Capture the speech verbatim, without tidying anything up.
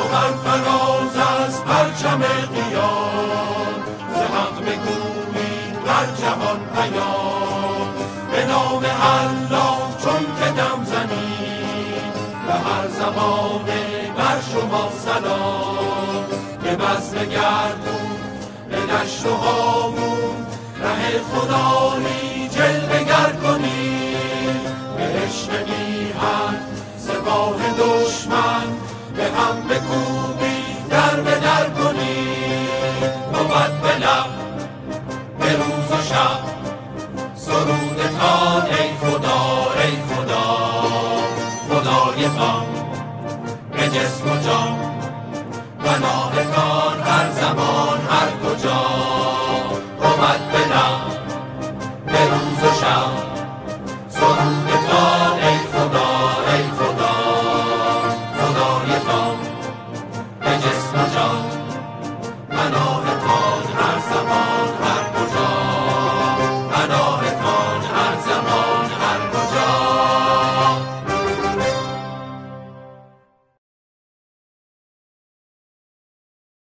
برفراز از پرچم قیام، ز حق بگویید بر جهان پیام. به نام الله چون که دم زنید، به هر زمانه بر شما سلام. به بزم گردون به دشت و هامون، ره خدایی جلوه گر کنید. به عشق میهن سپاه دشمن، به هم بکوبید در به در کنید. بود به لب به روز و شب سرودتان ای خدا ای خدا. خدای تان به جسم و جان